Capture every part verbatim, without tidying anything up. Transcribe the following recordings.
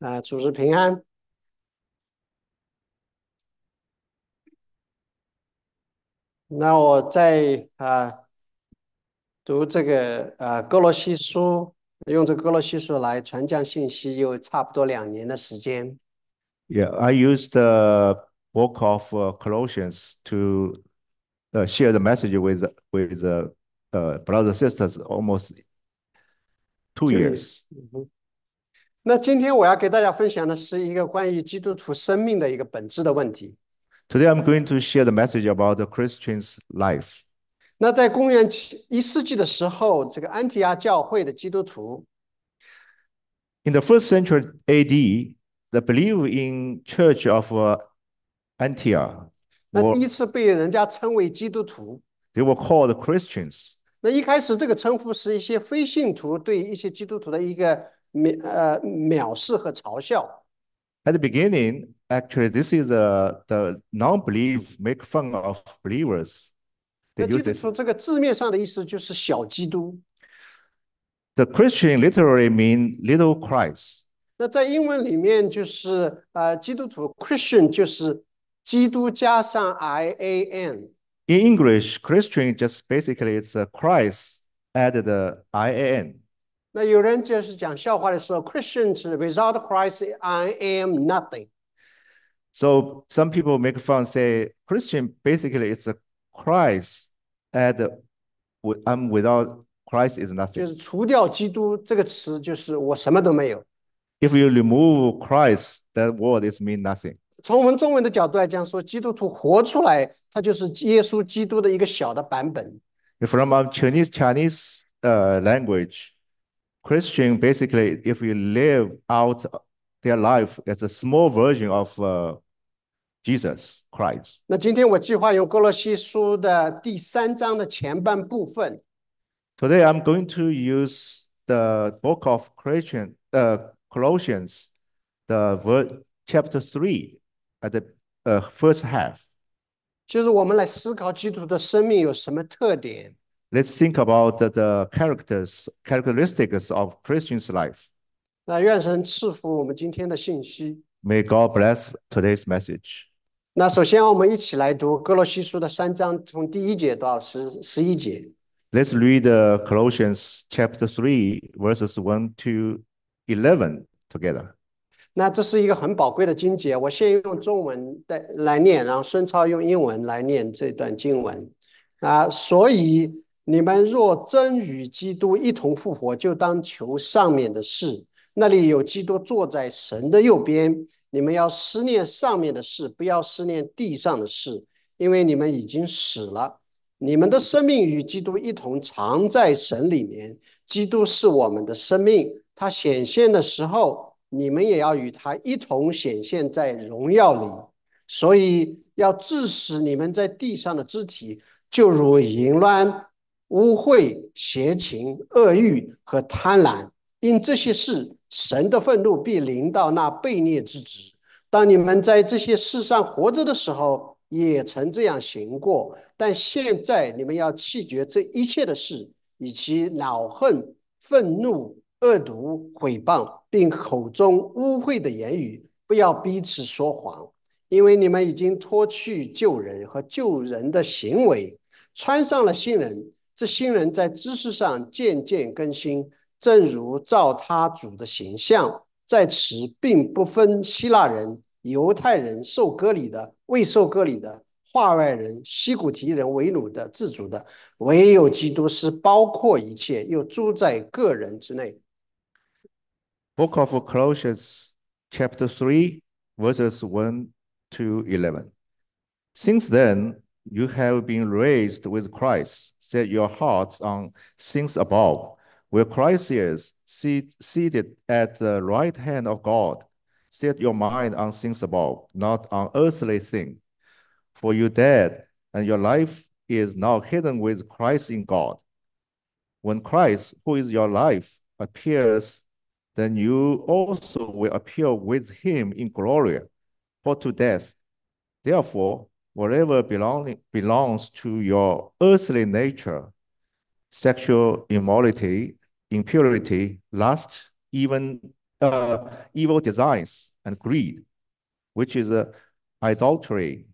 啊，主日平安。那我在啊读这个呃哥罗西书，用这哥罗西书来传讲信息，有差不多两年的时间。 Yeah, I use the book of uh, Colossians to uh, share the message with with uh, uh, brothers and sisters almost two 就有， years. 嗯哼。那今天我要给大家分享的是一个关于基督徒生命的一个本质的问题。 Today I'm going to share the message about the Christian's life. 那在公元七一世纪的时候，这个安提阿教会的基督徒， In the first century A D, the belief in Church of uh, Antioch 那第一 were 次被人家称为基督徒。 they were called Christians. 那一开始这个称呼是一些非信徒对一些基督徒的一个藐呃藐视和嘲笑。 At the beginning, actually, this is uh, the non-belief make fun of believers. 那 They 基 use 督 this. 徒这个字面上的意思就是小基督。 The Christian literally mean little Christ. 那在英文里面就是呃基督徒 Christian 就是基督加上 I A N。 In English, Christian just basically it's a Christ added the I A N. 那有人就是讲笑话的时候 Christian 是 without Christ I am nothing。 So some people make fun, say Christian basically it's a Christ add wi- I'm without Christ is 就 nothing. 是除掉基督这个词就是我什么都没有。 If you remove Christ, that word is mean nothing. 从我们中文的角度来讲说，基督徒活出来，他就是耶稣基督的一个小的版本。 If from our Chinese Chinese uh, language, Christian basically if you live out their life as a small version of uh, Jesus Christ. 那今天我计划用哥罗西书的第三章的前半部分， Today I'm going to use the book of Christian, uh, Colossians, the ver- chapter three at the uh, first half. 就是我们来思考基督徒的生命有什么特点。 Let's think about the, the characters, characteristics of Christian's life. 那愿神赐福我们今天的信息。 May God bless today's message. 那首先我们一起来读哥罗西书的三章，从第一节到十十一节。 Let's read uh, Colossians chapter three, verses one to eleven together. 那这是一个很宝贵的经节，我先用中文的来念，然后孙超用英文来念这段经文。啊，所以你们若真与基督一同复活，就当求上面的事，那里有基督坐在神的右边。你们要思念上面的事，不要思念地上的事，因为你们已经死了，你们的生命与基督一同藏在神里面。基督是我们的生命，他显现的时候，你们也要与他一同显现在荣耀里。所以要致使你们在地上的肢体，就如淫乱、污秽、邪情、恶欲和贪婪，因这些事，神的愤怒必临到那悖逆之子。当你们在这些事上活着的时候，也曾这样行过，但现在你们要弃绝这一切的事，以其恼恨、愤怒、恶毒、毁谤，并口中污秽的言语，不要彼此说谎，因为你们已经脱去旧人和旧人的行为，穿上了新人。这新人在知识上渐渐更新，正如照他主的形象，在此并不分希腊人、犹太人、受割礼的、未受割礼的、化外人、西古提人、为奴的、自主的，唯有基督是包括一切，又住在个人之内。 Book of Colossians chapter three, verses one to eleven. Since then, you have been raised with Christ. Set your hearts on things above, where Christ is, seat, seated at the right hand of God. Set your mind on things above, not on earthly things. For you dead, and your life is now hidden with Christ in God. When Christ, who is your life, appears, then you also will appear with him in glory. Put to death, therefore, whatever belonging, belongs to your earthly nature, sexual immorality, impurity, lust, even uh, evil designs and greed, which is uh, idolatry.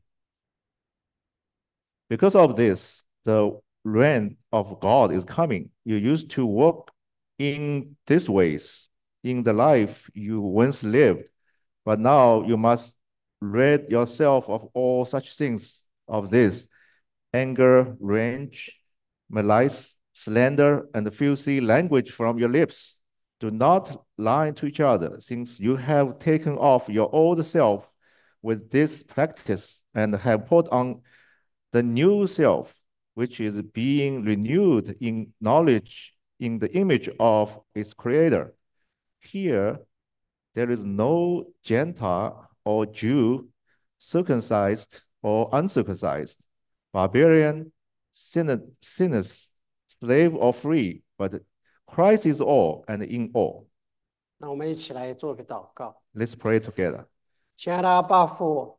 Because of this, the reign of God is coming. You used to walk in these ways in the life you once lived, but now you must rid yourself of all such things of this anger, rage, malice, slander, and filthy language from your lips. Do not lie to each other, since you have taken off your old self with this practice and have put on the new self, which is being renewed in knowledge in the image of its creator. Here, there is no Gentile or Jew, circumcised or uncircumcised, barbarian, sinner, sinners, slave or free, but Christ is all and in all. 那我们一起来做个祷告。 Let's pray together. 亲爱的阿爸父，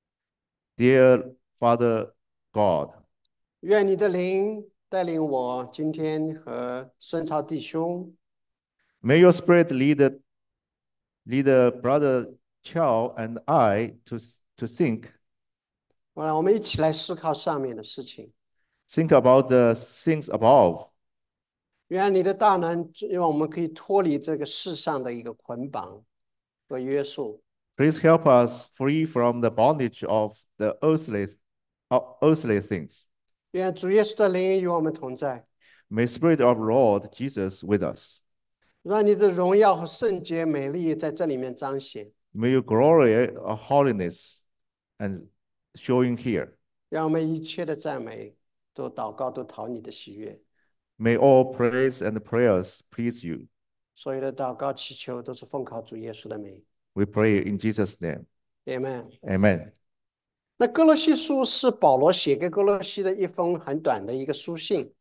Dear Father God, 愿你的灵带领我今天和孙超弟兄 may your spirit lead, lead brother Chow and I to, to think, 我让我们一起来思考上面的事情。 think about the things above. 愿你的大能让我们可以脱离这个世上的一个捆绑和约束。 Please help us free from the bondage of the earthly, of earthly things. 愿主耶稣的灵与我们同在， May Spirit of Lord Jesus with us. 让你的荣耀和圣洁、美丽在这里面彰显。 May your glory of holiness and showing here. 让我们一切的赞美都祷告都讨你的喜悦。 May all praise and prayers please you. 所有的祷告祈求都是奉靠主耶稣的名。 We pray in Jesus' name. Amen。 Amen. 那哥罗西书是保罗写给哥罗西的一封很短的一个书信。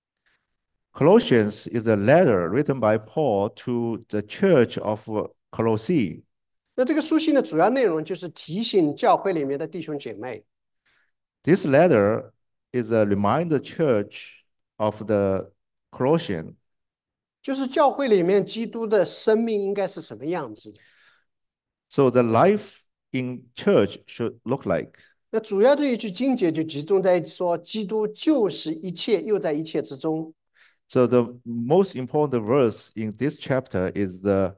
Colossians is a letter written by Paul to the church of Colossae. 那这个书信的主要内容就是提醒教会里面的弟兄姐妹， This letter is a reminder church of the Colossian. 就是教会里面基督的生命应该是什么样子的。 So the life in church should look like. 那主要的一句经节就集中在说，基督就是一切，又在一切之中。 So the most important verse in this chapter is the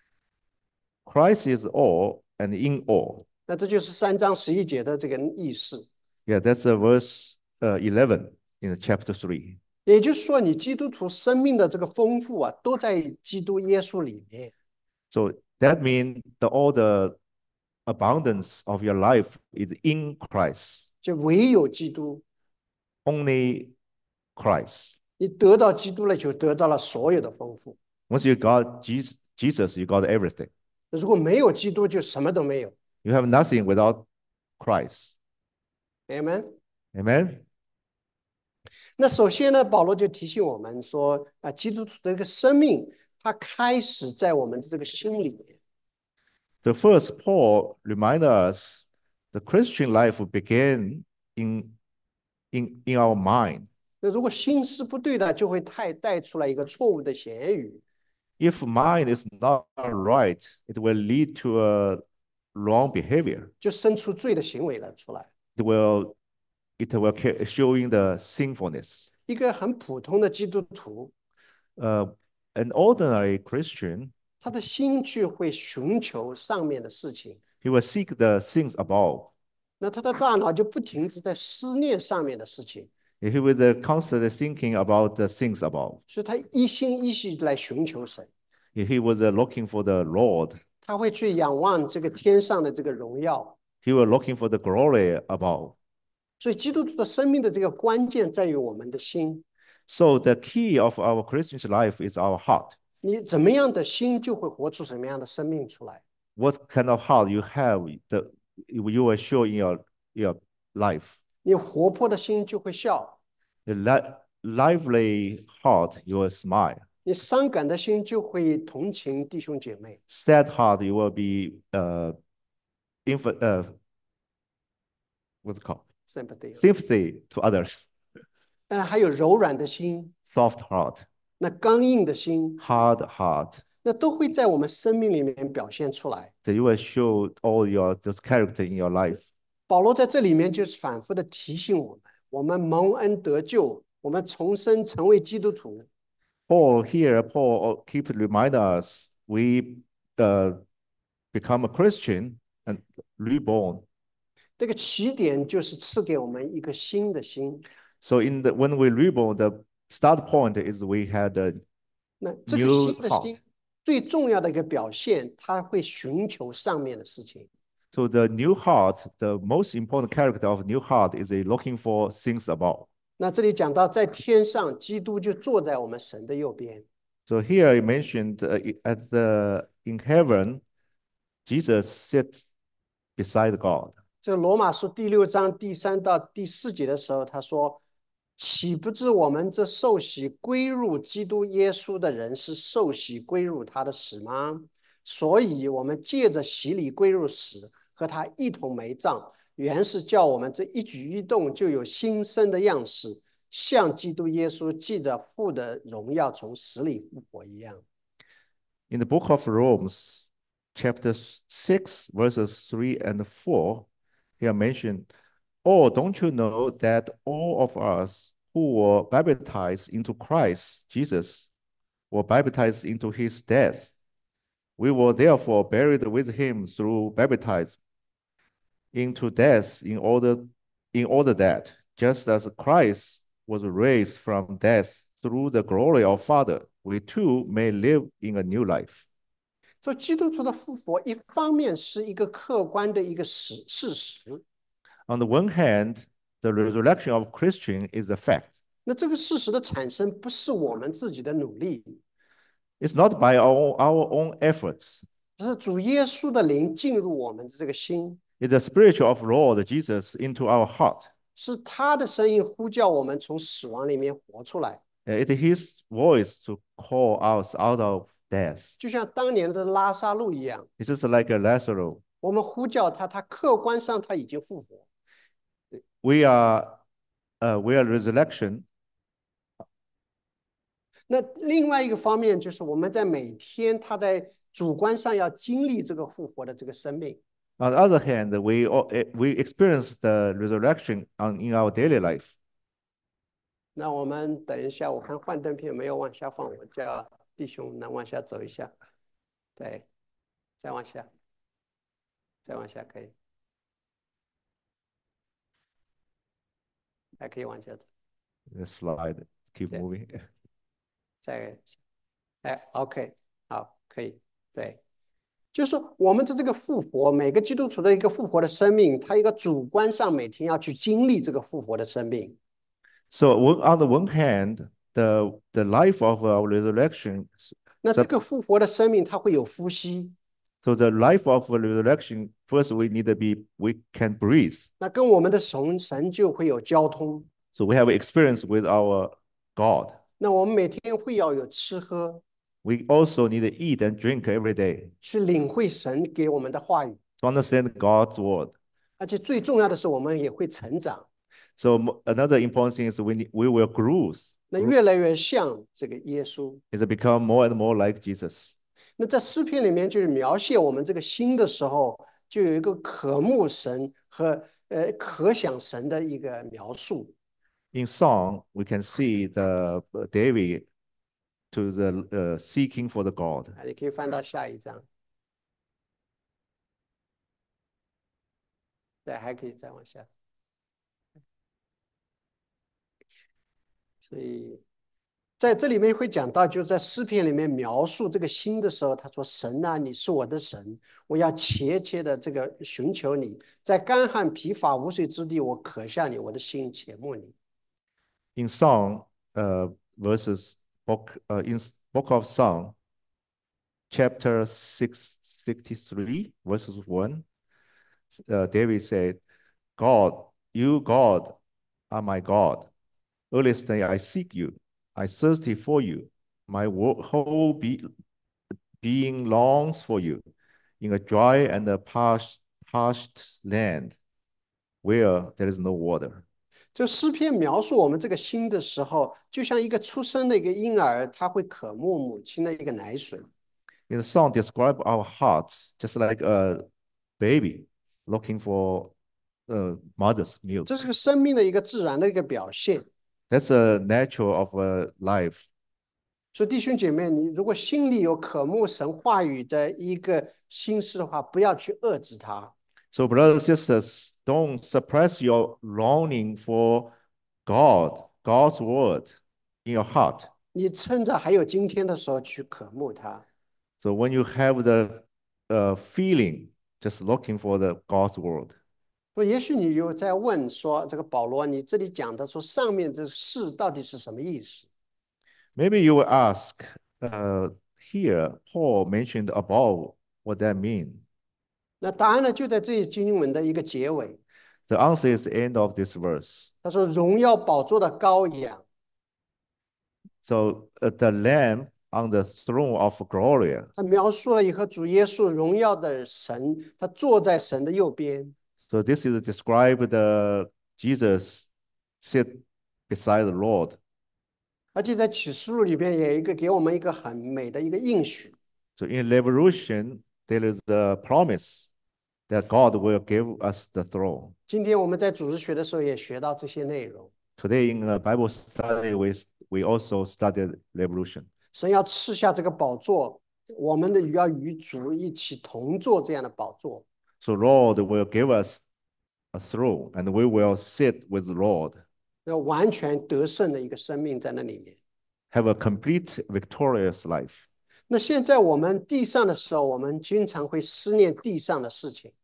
Christ is all and in all. 那这就是三章十一节的这个意思。 Yeah, that's the verse uh, eleven in chapter three. 也就是说，你基督徒生命的这个丰富啊，都在基督耶稣里面。 So that means the, all the abundance of your life is in Christ. 就唯有基督， Only Christ. 你得到基督了，就得到了所有的丰富。 Once you got Jesus, Jesus, you got everything. 如果没有基督，就什么都没有。 You have nothing without Christ. Amen。 Amen. 那首先呢，保罗就提醒我们说，啊，基督徒的这个生命，它开始在我们的这个心里面。 The first, Paul reminded us the Christian life began in, in, in our mind. 那如果心思不对的，就会太带出来一个错误的言语。 If mind is not right, it will lead to a wrong behavior. 就生出罪的行为了出来。 It will, it will showing the sinfulness. 一个很普通的基督徒， Uh, an ordinary Christian, 他的心就会寻求上面的事情， he will seek the things above. 那他的大脑就不停地在思念上面的事情， He will uh, constantly thinking about the things above. 所以他一心一意来寻求神， He was uh, looking for the Lord. 他会去仰望这个天上的这个荣耀。 He was looking for the glory above. 所以基督徒的生命的这个关键在于我们的心， So the key of our Christian life is our heart. 你怎么样的心就会活出什么样的生命出来。 What kind of heart you have, the, you will show in your, your life. 你活泼的心就会笑， The li lively heart, you will smile. 你伤感的心就会同情弟兄姐妹， Sad heart, you will be uh, inf uh, what's it called? sympathy。 Sympathy to others. 但还有柔软的心， Soft heart. 那刚硬的心， hard heart, 那都会在我们生命里面表现出来。 that you will show all your this character in your life. 保罗在这里面就是反复的提醒我们，我们蒙恩得救，我们重生成为基督徒。 Paul here, Paul keep remind us we uh, become a Christian and reborn. 这个起点就是赐给我们一个新的心。 So in the when we reborn, the start point is we had a 那这个 new 新的 heart. 心最重要的一个表现，它会寻求上面的事情。 So the new heart, the most important character of new heart is a looking for things above. 那这里讲到，在天上，基督就坐在我们神的右边。 So here I mentioned uh, at the in heaven, Jesus sits beside God. 这个罗马书第六章第三到第四节的时候，他说：“岂不知我们这受洗归入基督耶稣的人，是受洗归入他的死吗？所以，我们借着洗礼归入死，和他一同埋葬，原是叫我们这一举一动就有新生的样式，像基督耶稣记得父的荣耀从死里复活一样。” In the book of Romans, chapter six, verses three and four, here mentioned, oh, don't you know that all of us who were baptized into Christ Jesus were baptized into his death? We were therefore buried with him through baptism into death in order, in order that, just as Christ was raised from death through the glory of Father, we too may live in a new life. 所以，基督徒的复活，一方面是一个客观的一个事事实。 On the one hand, the resurrection of Christian is a fact. 那这个事实的产生，不是我们自己的努力， It's not by our, our own efforts. 是主耶稣的灵进入我们的这个心， It's the spiritual of Lord Jesus into our heart. 是他的声音呼叫我们从死亡里面活出来。 It is his voice to call us out of death. 就像当年的拉萨路一样， It's just like a Lazarus. 我们呼叫他，他客观上他已经复活。 We are, uh, we are resurrection. 那另外一个方面就是我们在每天他在主观上要经历这个复活的这个生命。 On the other hand, we we experience the resurrection on in our daily life. 那我们等一下，我看幻灯片没有往下放，我叫弟兄能往下走一下。对，再往下，再往下可以，还可以往下走。 The slide, keep Yeah. moving. 再，哎 ，OK， 好，可以，对，就是说我们的这个复活，每个基督徒的一个复活的生命，他一个主观上每天要去经历这个复活的生命。 So on the one hand, the the life of our resurrection. 那这个复活的生命，它会有呼吸， So the life of resurrection, first we need to be, we can breathe. 那跟我们的神神就会有交通。 So we have experience with our God. 那我们每天会要有吃喝， We also need to eat and drink every day 去领会神给我们的话语， to understand God's word. 而且最重要的是，我们也会成长， So another important thing is we need, we will grow. 那越来越像这个耶稣。 Is to become more and more like Jesus. 那在诗篇里面，就是描写我们这个心的时候，就有一个渴慕神和呃可想神的一个描述。 In song, we can see the uh, David to the uh, seeking for the God. 啊，你可以翻到下一章，对，还可以再往下。所以在这里面会讲到，就是在诗篇里面描述这个心的时候，他说：“神啊，你是我的神，我要切切的这个寻求你，在干旱疲乏无水之地，我渴向你，我的心切慕你。” In song, uh, verses book uh, in book of Song, chapter six sixty three, verses one. Uh, David said, "God, you God, are my God. Earnestly I seek you. I thirsty for you. My whole be being longs for you, in a dry and a parched parched land, where there is no water." 这诗篇描述我们这个心的时候，就像一个出生的一个婴儿，他会渴慕母亲的一个奶水。 In the song describe our hearts just like a baby looking for uh, mother's milk. 这是个生命的一个自然的一个表现。 That's a natural of a life. 所以弟兄姐妹，你如果心里有渴慕神话语的一个心思的话，不要去遏制它。 So brothers and sisters, don't suppress your longing for God, God's word in your heart. 你趁着还有今天的时候去渴慕它。 So when you have the uh, feeling, just looking for the God's word. 说也许你有在问说，这个保罗，你这里讲的说上面这事到底是什么意思？ Maybe you will ask, uh, here Paul mentioned above, what that mean? 那答案呢，就在这一经文的一个结尾。 The answer is the end of this verse. 他说：“荣耀宝座的羔羊。” So uh, the Lamb on the throne of glory. 他描述了一个主耶稣荣耀的神，他坐在神的右边。 So this is describe the Jesus sit beside the Lord. 而且在启示录里边也有一个给我们一个很美的一个应许。 So in Revelation, there is the promise that God will give us the throne. 今天我们在主日学的时候也学到这些内容。 Today in the Bible study, we, we also studied Revelation. 神要赐下这个宝座，我们的要与主一起同坐这样的宝座。 So Lord will give us a throne, and we will sit with the Lord, 要完全得胜的一个生命在那里面。 have a complete victorious life. 那现在我们地上的时候，我们经常会思念地上的事情。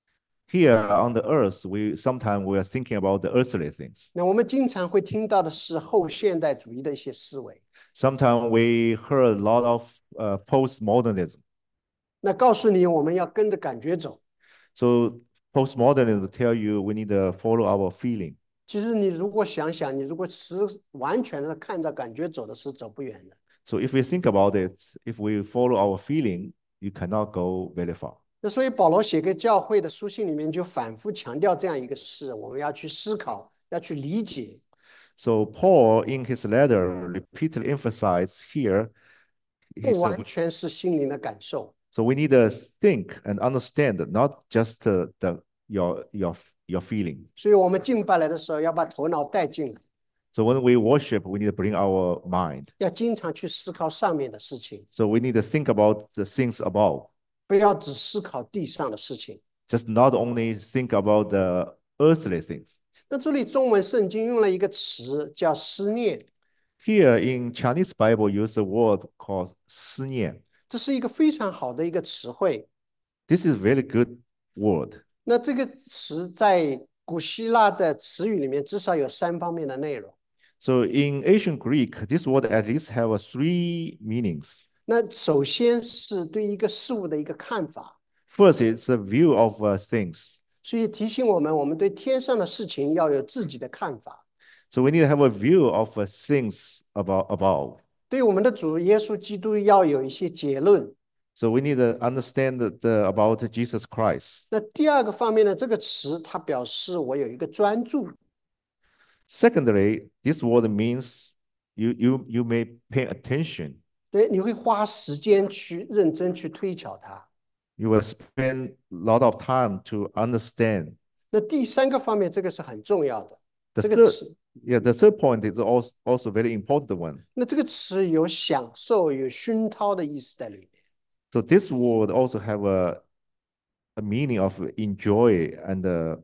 Here on the earth, we sometimes we are thinking about the earthly things. 那我们经常会听到的是后现代主义的一些思维。 Sometimes we heard a lot of uh, postmodernism. 那告诉你，我们要跟着感觉走。 So postmodernism tell you we need to follow our feeling. 其实你如果想想，你如果是完全的看着感觉走的，是走不远的。 So if we think about it, if we follow our feeling, you cannot go very far. 那所以保罗写给教会的书信里面就反复强调这样一个事，我们要去思考，要去理解。 So Paul, in his letter, repeatedly emphasized here, 不 he said, 完全是心灵的感受。 so we need to think and understand, not just uh, the your your your feeling. 所以我们敬拜来的时候，要把头脑带进来， So when we worship, we need to bring our mind. 要经常去思考上面的事情， So we need to think about the things above, 不要只思考地上的事情。 just not only think about the earthly things. 那这里中文圣经用了一个词叫思念， Here in Chinese Bible, use a word called 思念. 这是一个非常好的一个词汇。 This is very good word. 那这个词在古希腊的词语里面至少有三方面的内容。 So in ancient Greek, this word at least have a three meanings. 那首先是对一个事物的一个看法， First, it's a view of uh, things. 所以提醒我们，我们对天上的事情要有自己的看法。 So we need to have a view of uh, things about above. 对我们的主耶稣基督要有一些结论。 So we need to understand the, the, about Jesus Christ. 那第二个方面呢，这个词它表示我有一个专注。 Secondly, this word means you you you may pay attention. 对，你会花时间去认真去推敲它。 You will spend a lot of time to understand. 那第三个方面，这个是很重要的。 The 这个 third, 词， yeah, the third point is also also very important one. 那这个词有享受、有熏陶的意思在里面。 So this word also have a a meaning of enjoy and uh,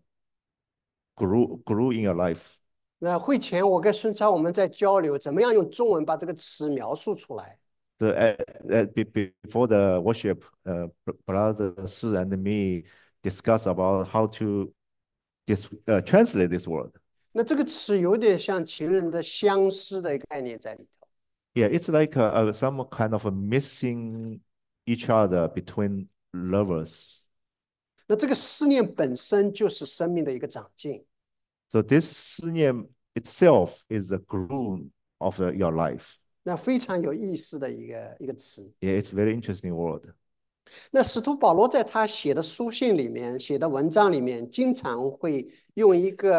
grow grow in your life. 那会前我跟孙超我们在交流，怎么样用中文把这个词描述出来？ The uh, uh, be- be- before the worship, uh, br- brother Shi and me discuss about how to dis, uh, translate this word. 那这个词有点像情人的相思的一个概念在里头。 Yeah, it's like a, a, some kind of a missing each other between lovers. 那这个思念本身就是生命的一个长进。 So this 思念 itself is the groom of the, your life. 那非常有意思的一个一个词。 Yeah, it's very interesting word. 那使徒保罗在他写的书信里面、写的文章里面，经常会用一个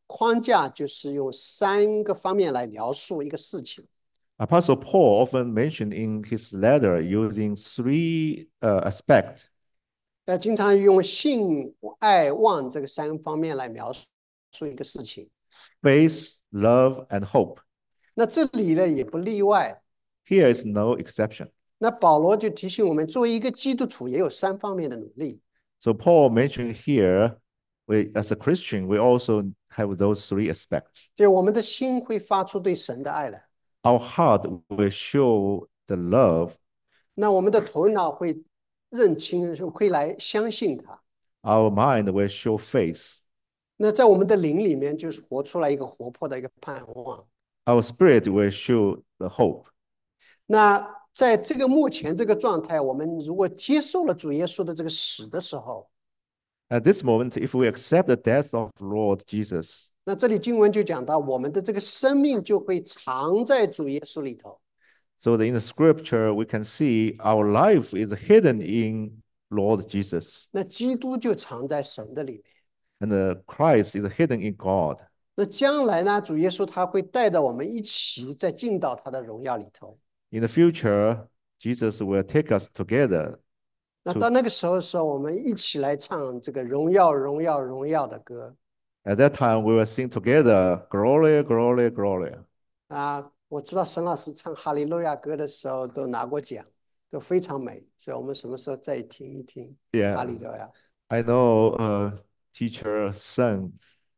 框架就是用三个方面来描述一个事情。 Apostle Paul often mentioned in his letter using three uh, aspects. 呃，经常用性、爱、望这个三方面来描述一个事情。 Faith, love, and hope. 那这里呢也不例外。 Here is no exception. 那保罗就提醒我们，作为一个基督徒，也有三方面的努力。 So Paul mentioned here, we, as a Christian, we also have those three aspects. 就我们的心会发出对神的爱来， Our heart will show the love. 那我们的头脑会认清，会来相信他。 Our mind will show faith. 那在我们的灵里面，就是活出来一个活泼的一个盼望。 Our spirit will show the hope. 那在这个目前这个状态，我们如果接受了主耶稣的这个死的时候， At this moment, if we accept the death of Lord Jesus, 那这里经文就讲到，我们的这个生命就会藏在主耶稣里头。 so that in the scripture we can see our life is hidden in Lord Jesus, 那基督就藏在神的里面。 and the Christ is hidden in God. 那将来呢，主耶稣他会带着我们一起再进到他的荣耀里头。 In the future, Jesus will take us together. 那到那个时候的时候，我们一起来唱这个荣耀、荣耀、荣耀的歌。 At that time, we will sing together, Gloria, Gloria, Gloria. 啊，我知道沈老师唱哈利路亚歌的时候都拿过奖，都非常美，所以我们什么时候再听一听 Yeah. 哈利路亚。 I know uh, teacher son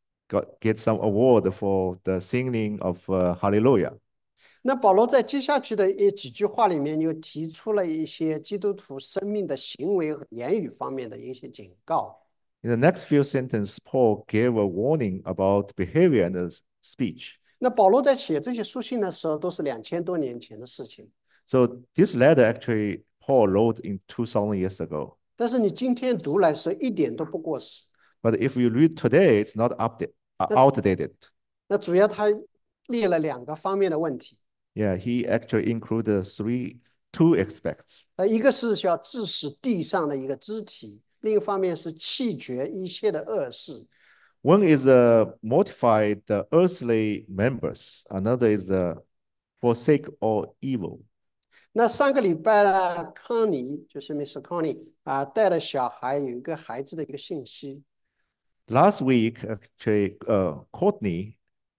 got get some award for the singing of uh, Hallelujah. 那保罗在接下去的一几句话里面，又提出了一些基督徒生命的行为和言语方面的一些警告。 In the next few sentences, Paul gave a warning about behavior and speech. 那保罗在写这些书信的时候，都是两千多年前的事情。 So this letter actually Paul wrote in two thousand years ago. 但是你今天读来说一点都不过时。 But if you read today, it's not update, uh, outdated. 那主要他列了两个方面的问题。 Yeah, he actually included three, two aspects. 那一个是要致使地上的一个肢体，另一方面是弃绝一切的恶事。 One is uh, mortify the earthly members. Another is uh, forsake all evil. 那上个礼拜呢，康尼就是 Mister 康尼啊，带了小孩有一个孩子的一个信息。 Last week, actually, uh, Courtney,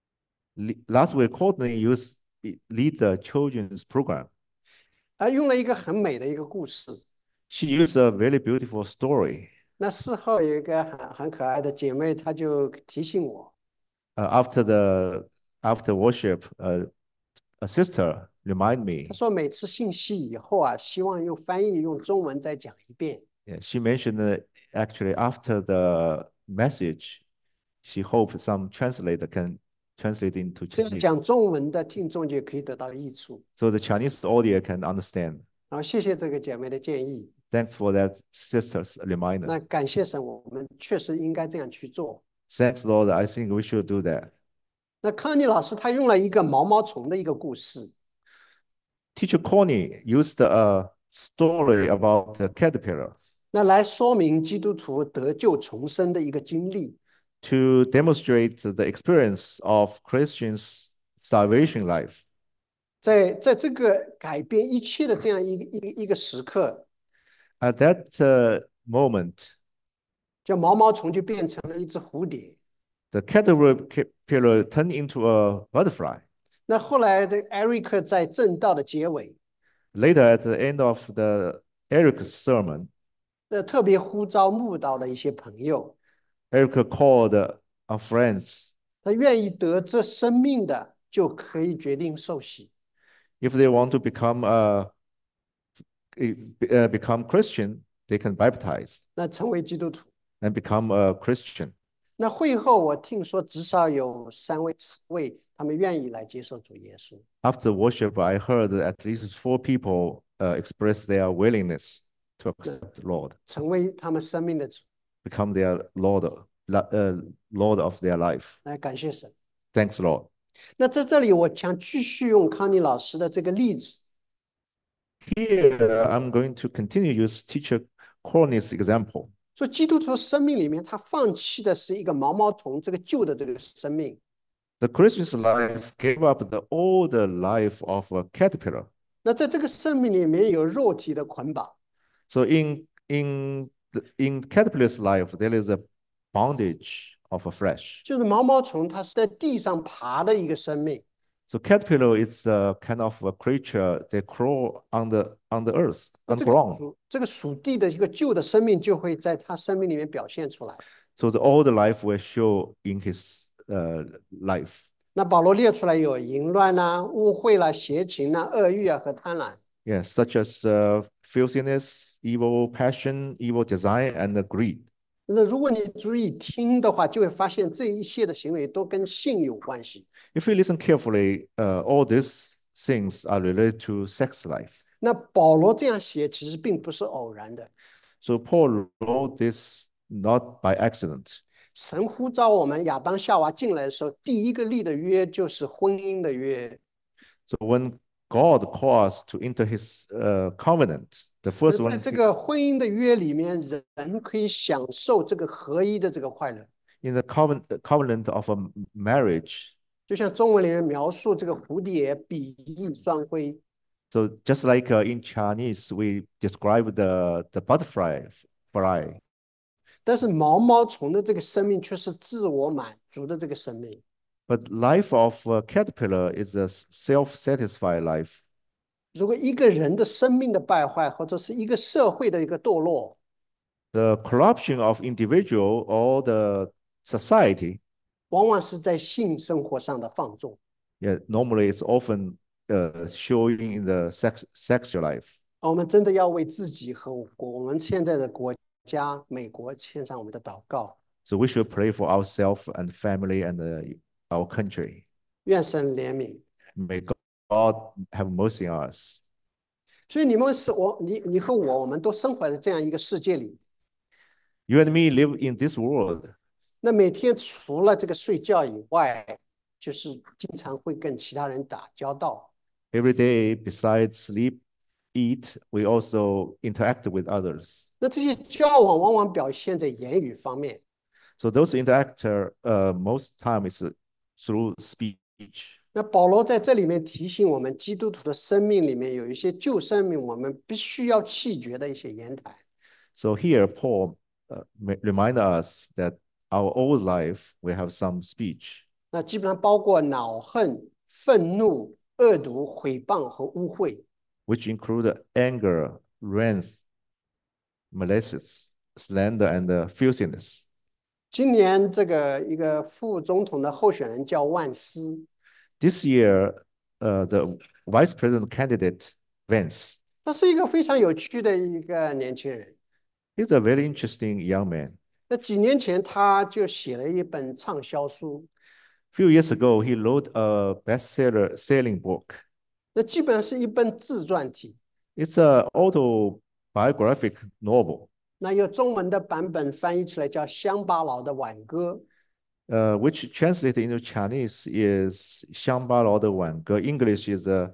last week, Courtney used lead the children's program. 啊，用了一个很美的一个故事。 She used a very beautiful story. 那事后有一个很很可爱的姐妹，她就提醒我， Uh, after the after worship, uh, a sister remind me. 她说每次信息以后啊，希望用翻译用中文再讲一遍。 Yeah, she mentioned that actually after the message, she hoped some translator can translate into 这样 Chinese, 讲中文的听众就可以得到益处。 so the Chinese audience can understand. 然后谢谢这个姐妹的建议。 Thanks for that sister's 那 reminder. 感谢神，我们确实应该这样去做。 Thanks, Lord. I think we should do that. 那康妮老师他用了一个毛毛虫的一个故事， Teacher Connie used a story about the caterpillar 那来说明基督徒得救重生的一个经历。 to demonstrate the experience of Christians' salvation life. 在在这个改变一切的这样一个一个一个时刻， At that uh, moment, 叫毛毛虫就变成了一只蝴蝶。 the caterpillar turned into a butterfly. 那后来的艾瑞克在正道的结尾， Later, at the end of the Eric's sermon, 呃，特别呼召慕道的一些朋友， Eric called our friends. 他愿意得这生命的，就可以决定受洗。 If they want to become uh, uh, become Christian, they can baptize 那成为基督徒。 and become a Christian. 那会后我听说至少有三位、四位，他们愿意来接受主耶稣。 After worship, I heard that at least four people uh, express their willingness to accept the Lord, 成为他们生命的主。 become their Lord, uh, Lord of their life. 来感谢神。 Thanks, Lord. 那在这里，我想继续用康妮老师的这个例子， Here, I'm going to continue use teacher Corney's example. 所以基督徒生命里面，他放弃的是一个毛毛虫这个旧的这个生命。 The Christian's life gave up the old life of a caterpillar. 那在这个生命里面有肉体的捆绑。 So in in the, in caterpillar's life, there is a bondage of a flesh. 就是毛毛虫，它是在地上爬的一个生命。 So caterpillar is a kind of a creature they crawl on the on the earth, 那 on 这个 ground. 属这个属地的一个旧的生命就会在他生命里面表现出来。 So the old life will show in his uh, life. 那保罗列出来有淫乱啊、污秽啦、邪情啊、恶欲啊和贪婪。 Yes, such as uh, filthiness, evil passion, evil desire, and the greed. 那如果你注意听的话，就会发现这一切的行为都跟性有关系。 If you listen carefully, uh, all these things are related to sex life. 那保罗这样写其实并不是偶然的。 So Paul wrote this not by accident. 神呼召我们亚当夏娃进来的时候，第一个立的约就是婚姻的约。 So when God calls us to enter his uh, covenant, the first 在 one 这个婚姻的约里面，人可以享受这个合一的这个快乐。 in the covenant, covenant of a marriage. 就像中文里面描述这个蝴蝶比翼双飞。 So just like uh, in Chinese, we describe the, the butterfly fly. 但是毛毛虫的这个生命却是自我满足的这个生命。 But life of a caterpillar is a self-satisfied life. 如果一个人的生命的败坏，或者是一个社会的一个堕落， The corruption of individual or the society, 往往是在性生活上的放纵。 yeah, normally it's often uh, showing in the sex, sexual life. 我们真的要为自己和我们现在的国家美国献上我们的祷告。 So we should pray for ourselves and family and uh, our country. 愿神怜悯。 May God have mercy on us. 所以你们是我，你你和我，我们都生活在这样一个世界里。 You and me live in this world. 那每天除了这个睡觉以外，就是经常会跟其他人打交道。 Every day, besides sleep, eat, we also interact with others. 那这些交往往往表现在言语方面。 So those interact uh, most time is through speech. 那保罗在这里面提醒我们，基督徒的生命里面有一些旧生命，我们必须要弃绝的一些言谈。 So here, Paul uh, remind us that our old life, we have some speech. 那基本上包括恼恨、愤怒、恶毒、毁谤和污秽。 which include anger, wrath, malice, slander, and uh, filthiness. 今年这个一个副总统的候选人叫万斯。 This year, uh, the vice president candidate, Vance, 他是一个非常有趣的一个年轻人。 he's a very interesting young man. 那几年前他就写了一本畅销书， Few years ago, he wrote a bestseller selling book. 那基本上是一本自传体。 It's an autobiographic novel, 那有中文的版本翻译出来叫《乡巴佬的挽歌》。 uh, which translated into Chinese is 乡巴佬的挽歌. English is a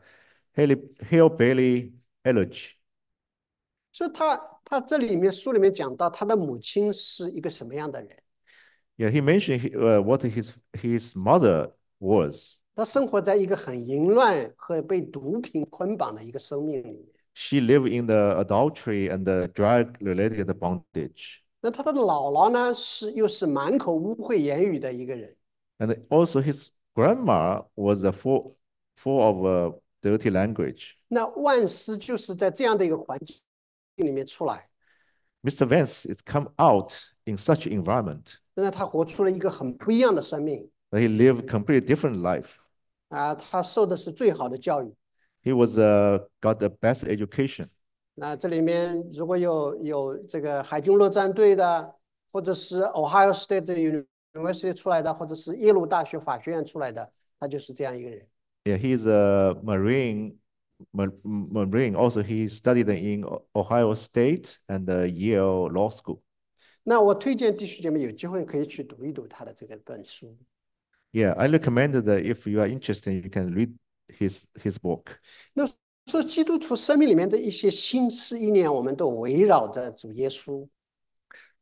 hillbilly elegy. 所以他他这里面书里面讲到他的母亲是一个什么样的人。 Yeah, he mentioned uh, what his his mother was. 他生活在一个很淫乱和被毒品捆绑的一个生命里面。 She lived in the adultery and the drug-related bondage. 那他的姥姥呢，是又是满口污秽言语的一个人。 And also his grandma was a full, full of uh, dirty language. 那万斯就是在这样的一个环境里面出来， Mister Vance is come out in such an environment, 那他活出了一个很不一样的生命 but he lived completely different life. 啊！他受的是最好的教育。 He was uh, got the best education. 那这里面如果有有这个海军陆战队的，或者是 Ohio State University 出来的，或者是耶鲁大学法学院出来的，他就是这样一个人。 Yeah, he's a Marine. Ma- Marine. Also, he studied in Ohio State and the Yale Law School. 那我推荐弟兄姐妹有机会可以去读一读他的这个本书。 Yeah, I recommend that if you are interested, you can read his his book. 那说基督徒生命里面的一些心思意念，我们都围绕着主耶稣。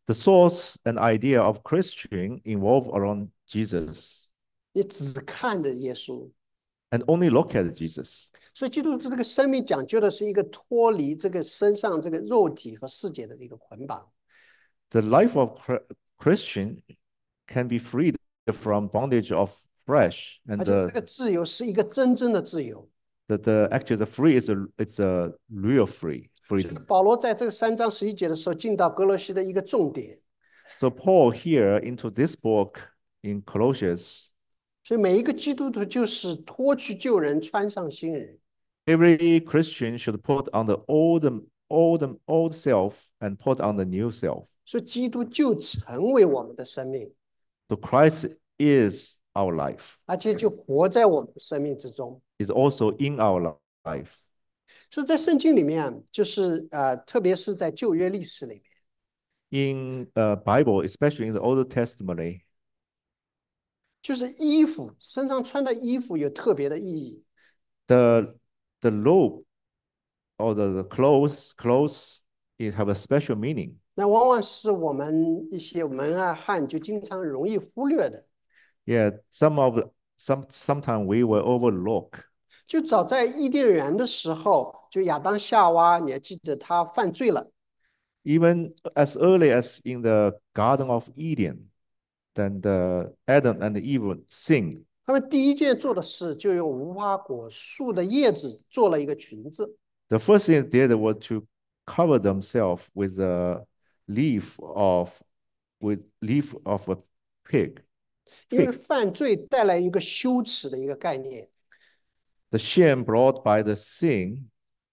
The thoughts and idea of Christian involve around Jesus 你只看着耶稣。 and only look at Jesus. 所以基督徒这个生命讲究的是一个脱离这个身上这个肉体和世界的一个捆绑。 The life of Christian can be freed from bondage of flesh, 而 and 且这 the 个自由是一个真正的自由。 the, the actually the free is a it's a real free 所以 freedom. 保罗在这个三章十一节的时候，进到哥罗西的一个重点。 So Paul here into this book in Colossians, 所以每一个基督徒就是脱去旧人，穿上新人。 every Christian should put on the old old old self and put on the new self. 所以基督就成为我们的生命， So Christ is our life, 而且就活在我们的生命之中。 is also in our life. 所以在圣经里面，就是呃，特别是在旧约历史里面， In uh, Bible, especially in the Old Testament, 就是衣服身上穿的衣服有特别的意义。 the the robe or the, the clothes clothes it have a special meaning. 那往往是我们一些门外汉就经常容易忽略的。 Yeah, some of the, some sometimes we will overlook. 就早在伊甸园的时候，就亚当夏娃，你还记得他犯罪了， Even as early as in the Garden of Eden, then the Adam and Eve sinned. 他们第一件做的事就用无花果树的叶子做了一个裙子。 The first thing they did was to cover themselves with a leaf of with leaf of a pig. 因为 Fig. 犯罪带来一个羞耻的一个概念， The shame brought by the sin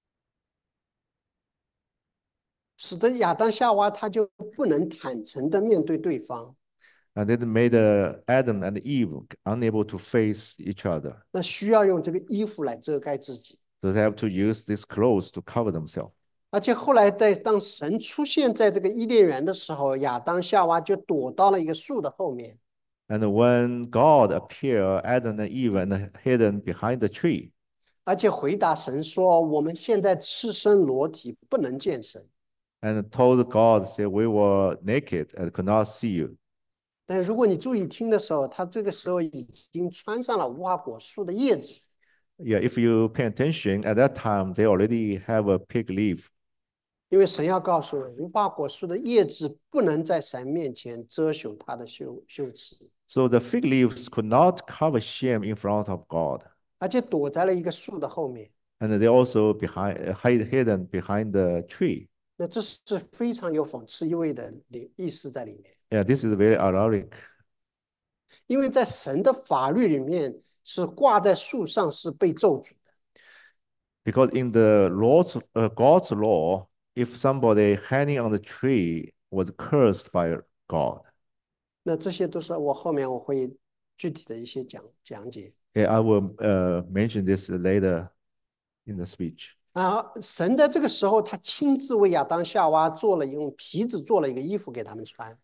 使得亚当夏娃他就不能坦诚的面对对方， and it made uh, Adam and Eve unable to face each other. 那需要用这个衣服来遮盖自己。 So they have to use these clothes to cover themselves. 而且后来在当神出现在这个伊甸园的时候，亚当夏娃就躲到了一个树的后面。 And when God appeared, Adam and Eve and hidden behind the tree. 而且回答神说：“我们现在赤身裸体，不能见神。 And told God, say, we were naked and could not see you. ” 但如果你注意听的时候，他这个时候已经穿上了无花果树的叶子， Yeah, if you pay attention, at that time they already have a pig leaf. 因为神要告诉我，无花果树的叶子不能在神面前遮羞他的羞羞耻， So the fig leaves could not cover shame in front of God. 而且躲在了一个树的后面。 And they also behind hide hidden behind the tree. 那这是非常有讽刺意味的意思在里面， Yeah, this is very ironic. 因为在神的法律里面，是挂在树上是被咒诅的。 Because in the Lord's uh, God's law, if somebody hanging on the tree was cursed by God. 那这些都是我后面我会具体的一些讲讲解。 Yeah, I will uh, mention this later in the speech. 啊，神在这个时候，他亲自为亚当夏娃做了用皮子做了一个衣服给他们穿。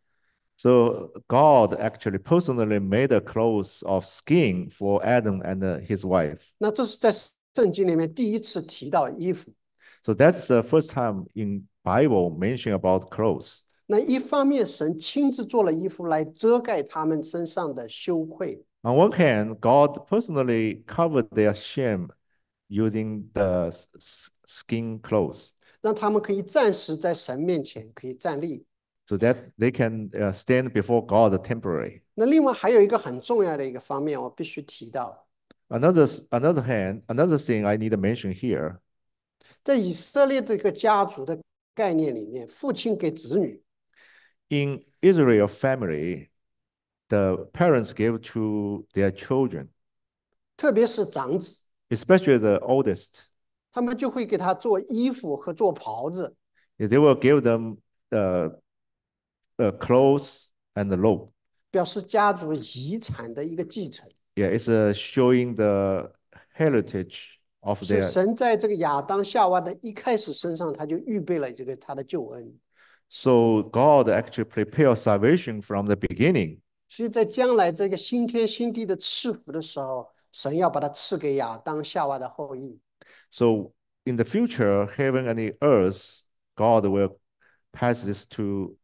So God actually personally made a clothes of skin for Adam and uh, his wife. 那这是在圣经里面第一次提到衣服。 So that's the first time in Bible mention about clothes. 那一方面，神亲自做了衣服来遮盖他们身上的羞愧； On one hand, God personally covered their shame using the skin clothes 让他们可以暂时在神面前可以站立。 so that they can uh, stand before God temporarily. 那另外还有一个很重要的一个方面，我必须提到， Another, another hand, another thing I need to mention here, 在以色列这个家族的概念里面，父亲给子女， in Israel family, the parents give to their children, 特别是长子， especially the oldest. 他们就会给他做衣服和做袍子， They will give them uh, uh, clothes and the robe. 表示家族遗产的一个继承。 Yeah, it's uh, showing the heritage of 所以 their. 神在这个亚当夏娃的一开始身上，他就预备了这个他的救恩。 So God actually prepared salvation from the beginning. 所以在将来这个新天新地的赐福的时候，神要把它赐给亚当夏娃的后裔。 So in the future, heaven and the earth, God will pass this to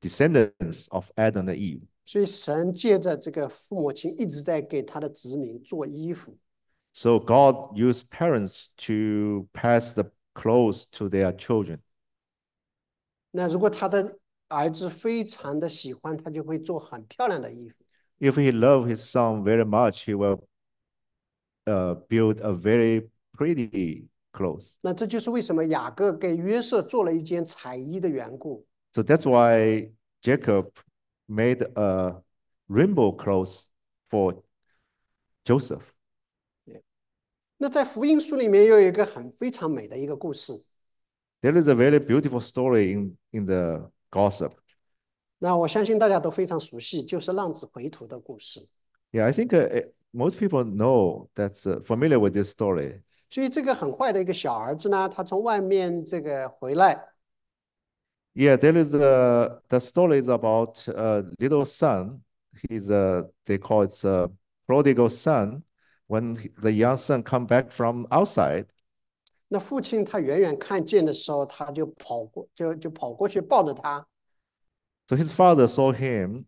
descendants of Adam and Eve. 所以神借着这个父母亲一直在给他的子民做衣服。 So God used parents to pass the clothes to their children. 那如果他的儿子非常的喜欢，他就会做很漂亮的衣服。 If he loved his son very much, he will uh, build a very pretty clothes. 那这就是为什么雅各给约瑟做了一件彩衣的缘故。 So that's why Jacob made a rainbow clothes for Joseph. 那在福音书里面又有一个很非常美的一个故事。 There is a very beautiful story in, in the gossip. 那我相信大家都非常熟悉，就是浪子回头的故事。 Yeah, I think uh, most people know that's uh, familiar with this story. 所以这个很坏的一个小儿子呢，他从外面这个回来， Yeah, there is a the story is about a little son. He's a they call it a prodigal son. When he- the young son come back from outside, 那父亲他远远看见的时候，他就跑过，就就跑过去抱着他。 so his father saw him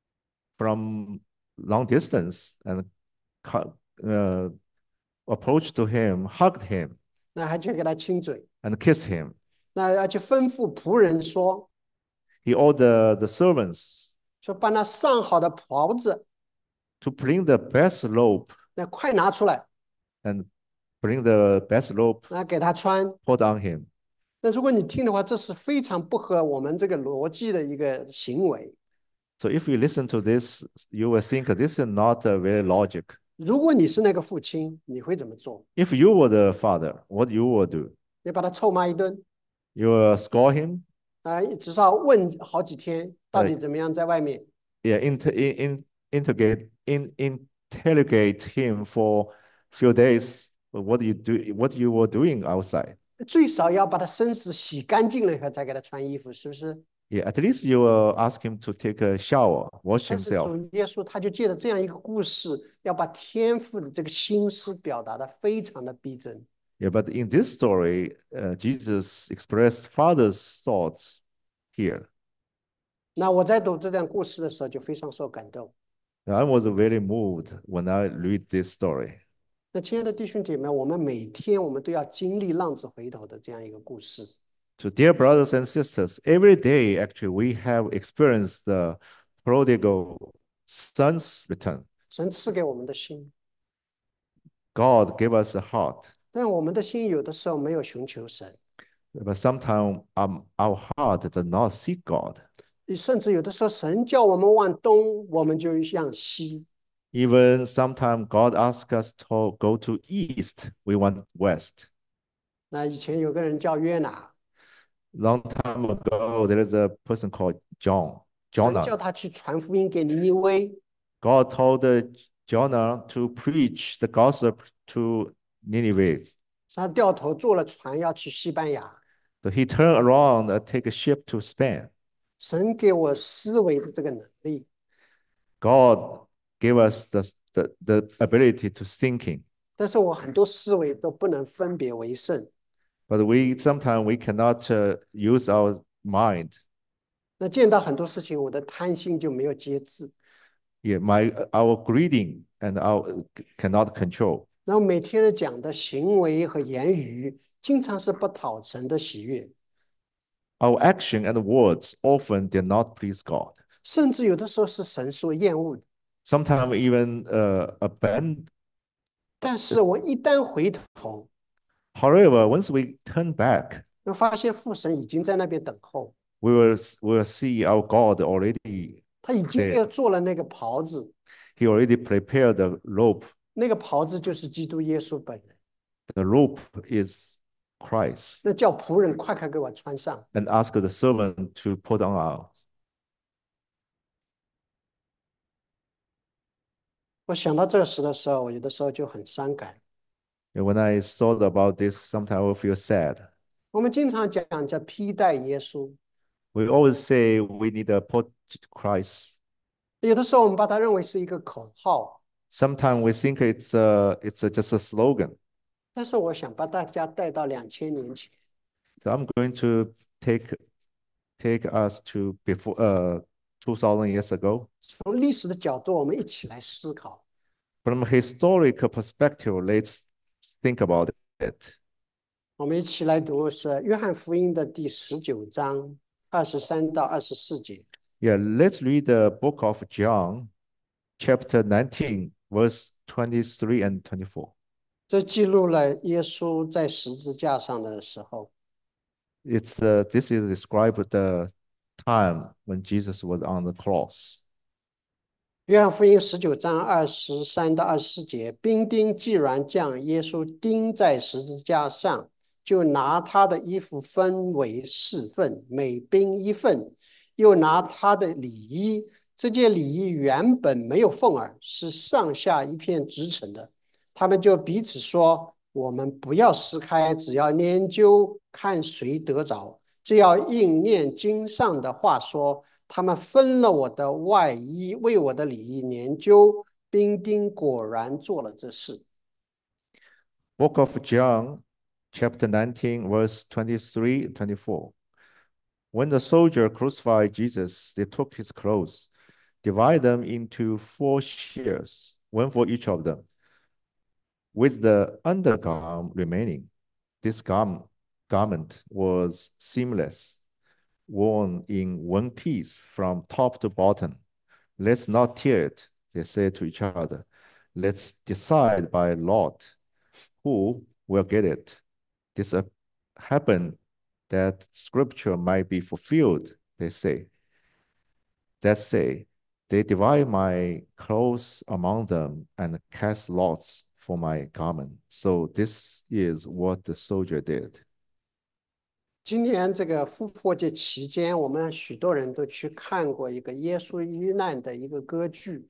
from long distance and co- uh, approached to him, hugged him, 那还去给他亲嘴， and kissed him. 那要去吩咐仆人说， He ordered the servants 说把那上好的袍子， to bring the best robe 那快拿出来， and bring the best robe 那给他穿。 put on him. 那如果你听的话，这是非常不合我们这个逻辑的一个行为。 So if you listen to this, you will think this is not a very logic. 如果你是那个父亲，你会怎么做？ If you were the father, what you will do? 你把他臭骂一顿， You will scold him, 啊、至少问好几天，到底怎么样在外面？ yeah, inter, in, in, interrogate, in, interrogate him for few days. What you do, what you were doing outside. 最少要把他身子洗干净了以后再给他穿衣服，是不是？ Yeah, at least you will ask him to take a shower, wash 但是 himself. 主耶稣他就借着这样一个故事，要把天父的这个心思表达的非常的逼真。 Yeah, but in this story, uh, Jesus expressed Father's thoughts here. 那我在读这段故事的时候就非常受感动。 I was very moved when I read this story. 那亲爱的弟兄姐妹，我们每天我们都要经历浪子回头的这样一个故事。 So, dear brothers and sisters, every day actually we have experienced the prodigal son's return. 神赐给我们的心， God gave us a heart, 但我们的心有的时候没有寻求神， but sometimes um, our heart does not seek God. 甚至有的时候神叫我们往东，我们就向西。 Even sometimes God asks us to go to east, we want west. 那以前有个人叫约拿， Long time ago, there is a person called John, 神叫 Jonah. 他去传福音给尼尼微， God told uh, Jonah to preach the gospel to Nineveh. 他掉头坐了船要去西班牙。 So he turned around and take a ship to Spain. 神给我思维的这个能力， God gave us the, the, the ability to thinking, 但是我很多思维都不能分别为圣。 but we sometimes we cannot uh, use our mind. 那见到很多事情，我的贪心就没有节制。 Yeah, my our greeting and our cannot control. 然后每天的讲的行为和言语，经常是不讨神的喜悦， Our action and words often did not please God. 甚至有的时候是神所厌恶的。 Sometimes even uh, abandon. 但是我一旦回头， However, once we turn back, 那发现父神已经在那边等候， we will we will see our God already. 他已经要做了那个袍子， He already prepared the rope. 那个袍子就是基督耶稣本人。 The rope is Christ, 那叫仆人快快给我穿上。 and ask the servant to put on our. 我想到这时的时候，我有的时候就很伤感。 And when I thought about this, sometimes I will feel sad. 我们经常讲叫披戴耶稣， We always say we need to put Christ. 有的时候我们把它认为是一个口号， Sometimes we think it's a, it's a, just a slogan. 但是我想把大家带到两千年前， So I'm going to take take us to before uh two thousand years ago. 从历史的角度，我们一起来思考。 From a historical perspective, let's think about it. 我们一起来读的是约翰福音的第十九章二十三到二十四节。 Yeah, let's read the book of John, chapter nineteen, verse twenty-three and twenty-four. 这记录了耶稣在十字架上的时候。 It's uh, this is described the time when Jesus was on the cross. 约翰福音十九章二十三到二十四节，兵丁既然将耶稣钉在十字架上，就拿他的衣服分为四份，每兵一份，又拿他的里衣。这件里衣原本没有缝儿，是上下一片直成的。他们就彼此说：“我们不要撕开，只要研究看谁得着。”这要应验经上的话说：“他们分了我的外衣，为我的里衣研究。”兵丁果然做了这事。 Book of John, chapter nineteen, verse twenty-three, twenty-four. When the soldier crucified Jesus, they took his clothes, divided them into four shares, one for each of them, with the undergarment remaining. This garment, garment was seamless, worn in one piece from top to bottom. Let's not tear it, they said to each other. Let's decide by lot who will get it. This uh, happened that scripture might be fulfilled, they say. That say, they divide my clothes among them and cast lots for my garment. So this is what the soldier did. 今年这个复活节期间，我们许多人都去看过一个耶稣遇难的一个歌剧。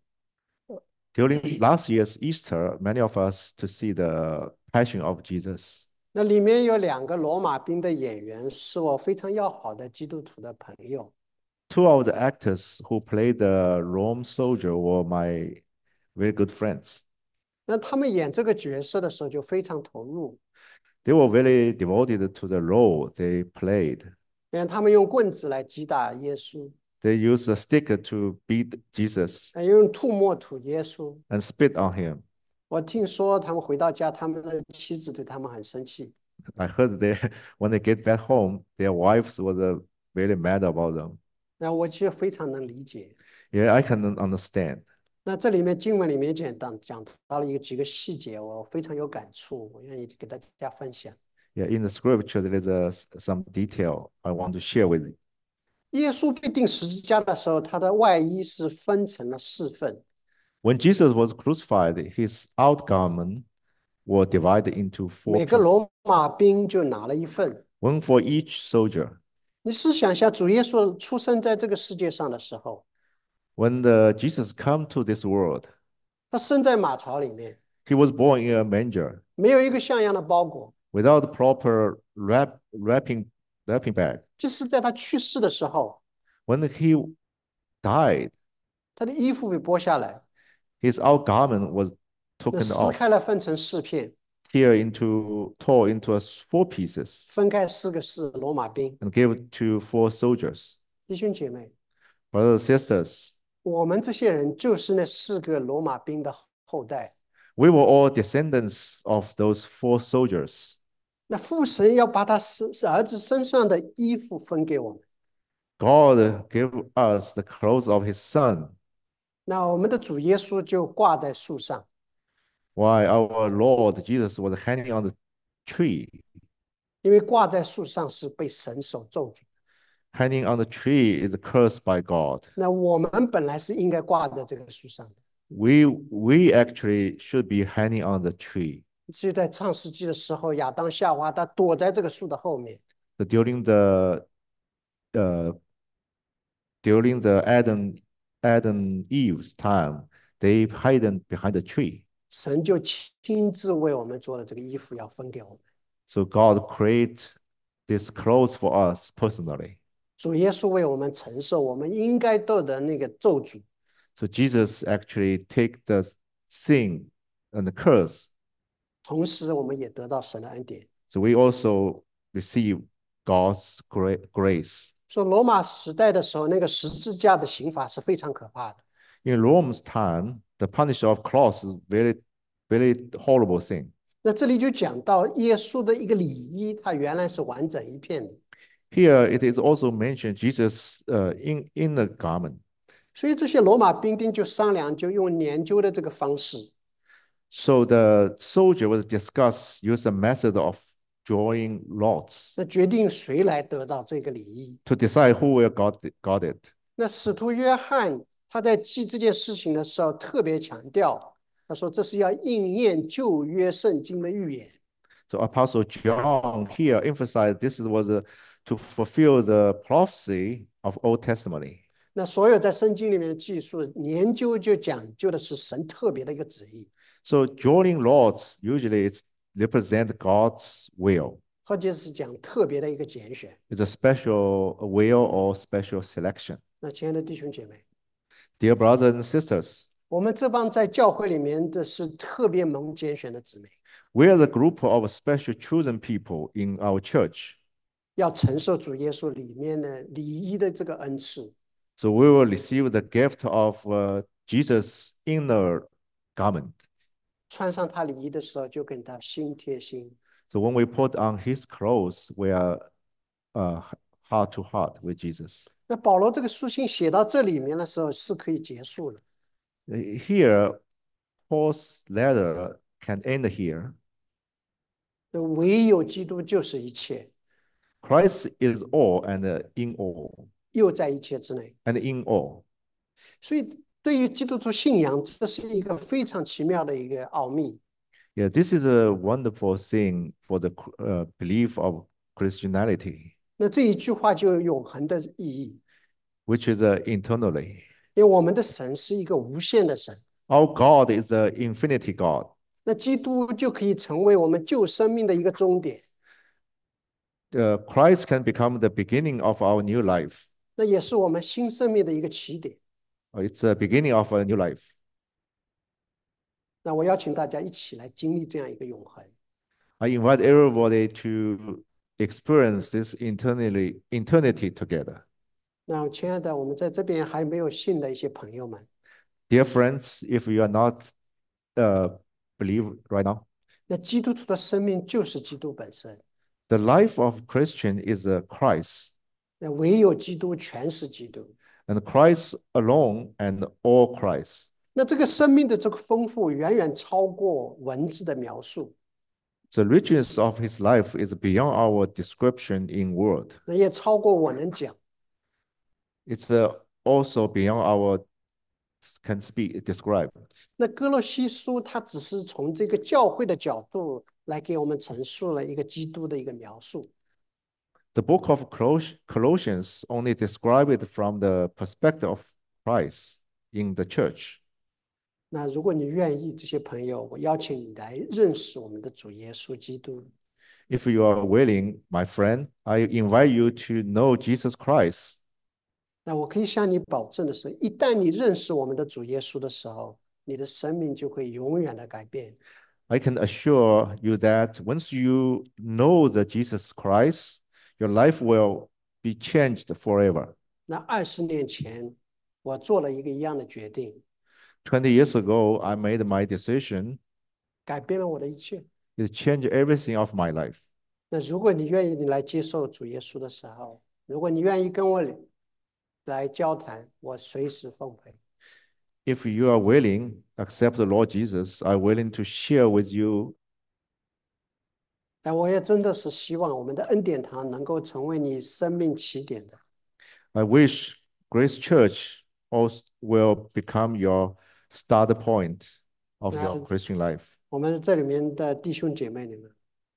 During last year's Easter, many of us to see the Passion of Jesus. 那里面有两个罗马兵的演员，是我非常要好的基督徒的朋友。 Two of the actors who played the Rome soldier were my very good friends. 那他们演这个角色的时候就非常投入， They were very devoted to the role they played. 因为他们用棍子来击打耶稣， They used a stick to beat Jesus 还用吐沫吐耶稣。 and spit on him. 我听说他们回到家，他们的妻子对他们很生气。 I heard they, when they get back home, their wives was uh, very mad about them. 那我其实非常能理解。 Yeah, I can understand. 那这里面经文里面讲讲讲到了一个几个细节，我非常有感触，我愿意给大家分享。 Yeah, in the scripture, there is a, some detail I want to share with you. 耶稣被钉十字架的时候，他的外衣是分成了四份。 When Jesus was crucified, his outgarment were divided into four 每个 pieces, 罗马兵就拿了一份。 one for each soldier. 你试想一下，主耶稣出生在这个世界上的时候， When the Jesus come to this world, 他生在马槽里面， he was born in a manger 没有一个像样的包裹。 without proper wrap, wrapping, wrapping bag. 就是在他去世的时候， When he died, 他的衣服被剥下来， his outgarment was 那 taken 撕 off, 开了，分成四片， tear into, tore into a four pieces, 分开四个是罗马兵。 and gave to four soldiers. 弟兄姐妹， Brothers and sisters, 我们这些人就是那四个罗马兵的后代。 we were all descendants of those four soldiers. 那父神要把他是儿子身上的衣服分给我们， God gave us the clothes of his son, 那我们的主耶稣就挂在树上， while our Lord Jesus was hanging on the tree. 因为挂在树上是被神所咒诅。 Hanging on the tree is cursed by God. 那我们本来是应该挂在这个树上的。 We we actually should be hanging on the tree. 只有在创世纪的时候，亚当夏娃他躲在这个树的后面， So during the uh, during the Adam Adam Eve's time, they hidden behind the tree. 神就亲自为我们做了这个衣服，要分给我们。 So God create this clothes for us personally. 主耶稣为我们承受我们应该得的那个咒诅， So Jesus actually take the sin and the curse. 同时我们也得到神的恩典。 So we also receive God's gra- grace. 说罗马时代的时候，那个十字架的刑罚是非常可怕的。 In Rome's time, the punishment of cross is very, very horrible thing. 那这里就讲到耶稣的一个礼衣，它原来是完整一片的。 Here it is also mentioned Jesus uh, in in the garment. 所以这些罗马兵丁就商量，就用研究的这个方式， So the soldier will discuss use a method of drawing lots 那决定谁来得到这个礼衣。 to decide who will got it, got it. 那使徒约翰他在记这件事情的时候特别强调，他说这是要应验旧约圣经的预言。 So Apostle John here emphasized this was uh, to fulfill the prophecy of Old Testimony. 那所有在圣经里面的记述研究就讲究的是神特别的一个旨意， So drawing lots usually it's represent God's will. 或者是讲特别的一个拣选。 It's a special will or special selection. 那亲爱的弟兄姐妹， Dear brothers and sisters, 我们这帮在教会里面的是特别蒙拣选的姊妹， we are the group of special chosen people in our church. 要承受主耶稣里面的礼仪的这个恩赐。 So we will receive the gift of uh, Jesus' inner garment. 穿上他礼仪的时候，就跟他心贴心。 So when we put on his clothes, we are uh, heart to heart with Jesus. 那保罗这个书信写到这里面的时候，是可以结束了。 Here, Paul's letter can end here. 唯有基督就是一切， Christ is all and uh, in all, 又在一切之内。 and in all. 所以，对于基督徒信仰，这是一个非常奇妙的一个奥秘。 Yeah, this is a wonderful thing for the uh, belief of Christianity, 那这一句话就有永恒的意义， which is uh, internally. 因为我们的神是一个无限的神， Our God is the infinity God. 那基督就可以成为我们旧生命的一个终点， Uh, Christ can become the beginning of our new life. 那也是我们新生命的一个起点。 Uh, It's the beginning of a new life. 那我邀请大家一起来经历这样一个永恒。 I invite everybody to experience this internally, eternity together. 那亲爱的，我们在这边还没有信的一些朋友们， Dear friends, if you are not uh, believe right now, 那基督徒的生命就是基督本身， the life of Christian is uh, Christ, 那唯有基督全是基督。 and Christ alone and all Christ. 那这个生命的这个丰富，远远超过文字的描述， The richness of his life is beyond our description in word. 那也超过我能讲。 It's uh, also beyond our can speak describe. 那哥罗西书它只是从这个教会的角度来给我们陈述了一个基督的一个描述。 The book of Colos- Colossians only describe it from the perspective of Christ in the church. 那如果你愿意，这些朋友，我邀请你来认识我们的主耶稣基督。 If you are willing, my friend, I invite you to know Jesus Christ. 那我可以向你保证的是，一旦你认识我们的主耶稣的时候，你的生命就会永远的改变。 I can assure you that once you know the Jesus Christ, your life will be changed forever. 那二十年前，我做了一个一样的决定， twenty years ago, I made my decision. 改变了我的一切。 It changed everything of my life. 那如果你愿意，你来接受主耶稣的时候，如果你愿意跟我来交谈，我随时奉陪。 If you are willing, accept the Lord Jesus. I'm willing to share with you. 但我也真的是希望我们的恩典堂能够成为你生命起点的。 I wish Grace Church also will become your start point of your Uh, Christian life. 我们这里面的弟兄姐妹你们，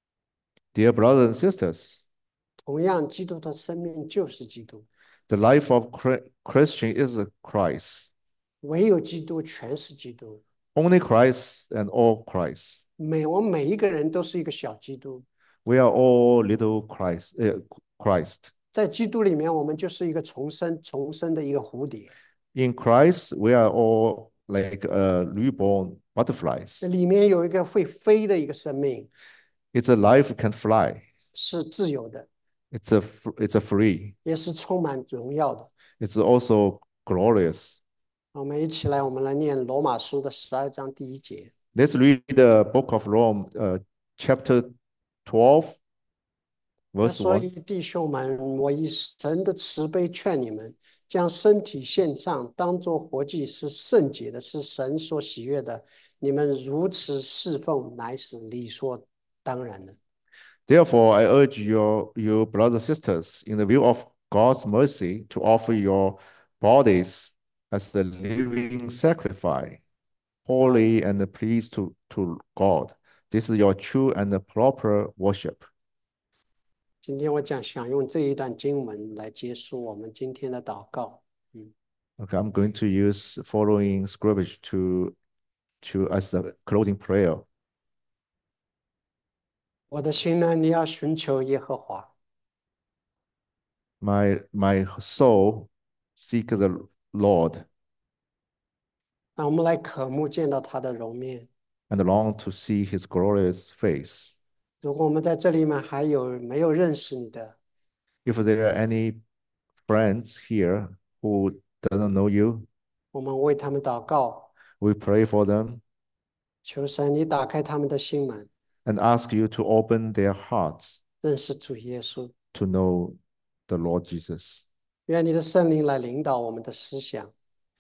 Dear brothers and sisters, 同样基督的生命就是基督， the life of Chri- Christian is Christ. 唯有基督全是基督。 Only Christ and all Christ. 每我们每一个人都是一个小基督， We are all little Christ. Uh, Christ. 在基督里面，我们就是一个重生重生的一个蝴蝶， In Christ, we are all like uh, newborn butterflies. 那里面有一个会飞的一个生命， It's a life can fly. 是自由的。 It's a it's a free. 也是充满荣耀的。 It's also glorious. 我们一起来，我们来念罗马书的十二章第一节。 Let's read the book of Rome, uh, chapter twelve, 那 verse 所 one. 以弟兄们，我以神的慈悲劝你们，将身体献上，当作活祭，是圣洁的，是神所喜悦的。你们如此侍奉，乃是理所当然的。 Therefore, I urge your, you brothers and sisters, in the view of God's mercy, to offer your bodies as a living sacrifice, 啊， holy and pleased to, to God. This is your true and proper worship. 今天我讲想用这一段经文来结束我们今天的祷告。嗯， Okay, I'm going to use following scripture to, to as the closing prayer. 我的心呢，你要寻求耶和华， My my soul seek the Lord 让我们来渴慕见到他的容面。 and long to see his glorious face. 如果我们在这里面还有没有认识你的， If there are any friends here who doesn't know you, 我们为他们祷告， we pray for them 求神你打开他们的心门， and ask you to open their hearts 认识主耶稣。 to know the Lord Jesus. 愿你的圣灵来领导我们的思想，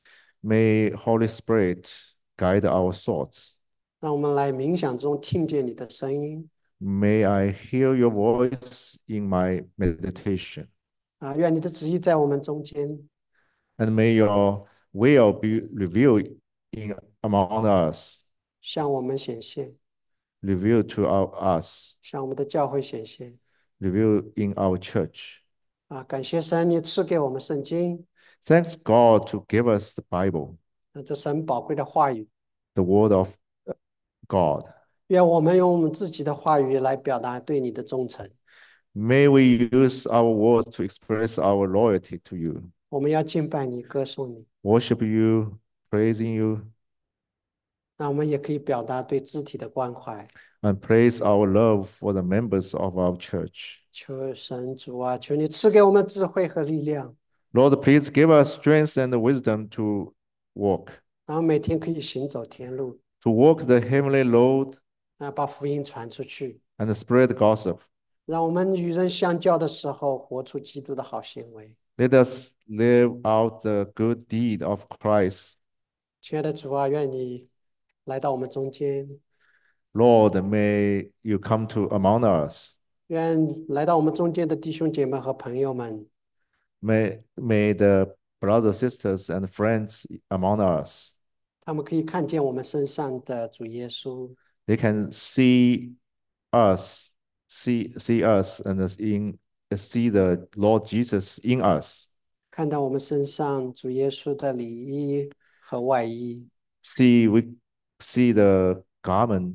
May Holy Spirit guide our thoughts. 让我们来冥想中听见你的声音。 May I hear your voice in my meditation. 啊，愿你的旨意在我们中间， And may your will be revealed in among us, 向我们显现， revealed to our, us, 向我们的教会显现。 revealed in our church. 啊，感谢神，你赐给我们圣经， Thanks God to give us the Bible, 啊，这神宝贵的话语。 the word of God. 愿我们用我们自己的话语来表达对你的忠诚。 May we use our words to express our loyalty to you, 我们要敬拜你，歌颂你。 worship you, praising you, 那我们也可以表达对肢体的关怀。 and praise our love for the members of our church. 求神主啊，求你赐给我们智慧和力量， Lord, please give us strength and wisdom to walk, 然后每天可以行走天路， to walk the heavenly road 啊，把福音传出去， and spread the gospel. 让我们与人相交的时候活出基督的好行为。 Let us live out the good deed of Christ. 亲爱的主啊，愿你来到我们中间， Lord, may you come to among us. 愿来到我们中间的弟兄姐妹和朋友们， May, may the brothers, sisters, and friends among us, 他们可以看见我们身上的主耶稣， they can see us, see, see us and in, see the Lord Jesus in us, 看到我们身上主耶稣的里衣和外衣。 see, we see the garment,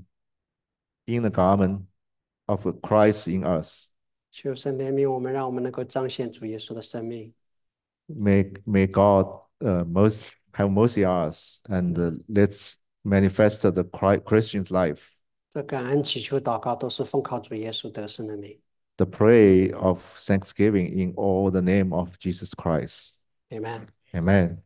in the garment of Christ in us. 求神怜悯我们，让我们能够彰显主耶稣的生命。 May, may God uh, most, have mercy on us and uh, let's manifest the Chri- Christian's life. 这感恩祈求祷告都是奉靠主耶稣得胜的名。 The prayer of thanksgiving in all the name of Jesus Christ. Amen。 Amen.